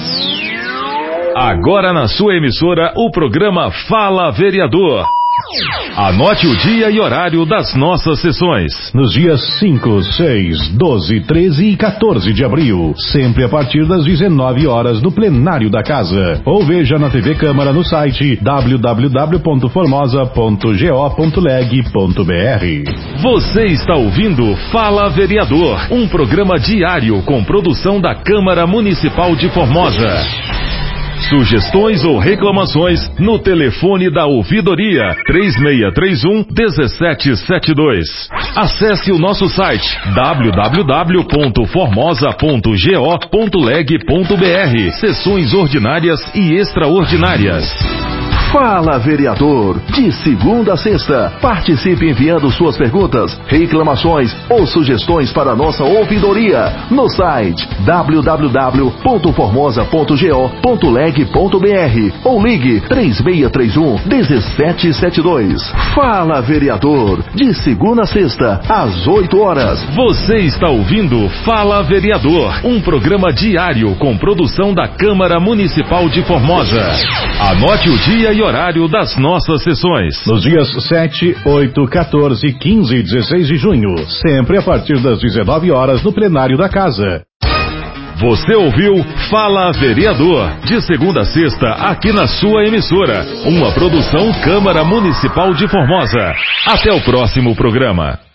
Agora na sua emissora, o programa Fala Vereador. Anote o dia e horário das nossas sessões. Nos dias 5, 6, 12, 13 e 14 de abril, sempre a partir das 19 horas no plenário da casa. Ou veja na TV Câmara no site www.formosa.go.leg.br. Você está ouvindo Fala Vereador, um programa diário com produção da Câmara Municipal de Formosa. Sugestões ou reclamações no telefone da ouvidoria 3631-1772. Acesse o nosso site www.formosa.go.leg.br. Sessões ordinárias e extraordinárias. Fala Vereador, de segunda a sexta. Participe enviando suas perguntas, reclamações ou sugestões para a nossa ouvidoria no site www.formosa.go.leg.br ou ligue 3631-1772. Fala Vereador, de segunda a sexta, às 8 horas. Você está ouvindo Fala Vereador, um programa diário com produção da Câmara Municipal de Formosa. Anote o dia e horário das nossas sessões. Nos dias 7, 8, 14, 15 e 16 de junho, sempre a partir das 19 horas no plenário da casa. Você ouviu Fala Vereador, de segunda a sexta, aqui na sua emissora. Uma produção Câmara Municipal de Formosa. Até o próximo programa.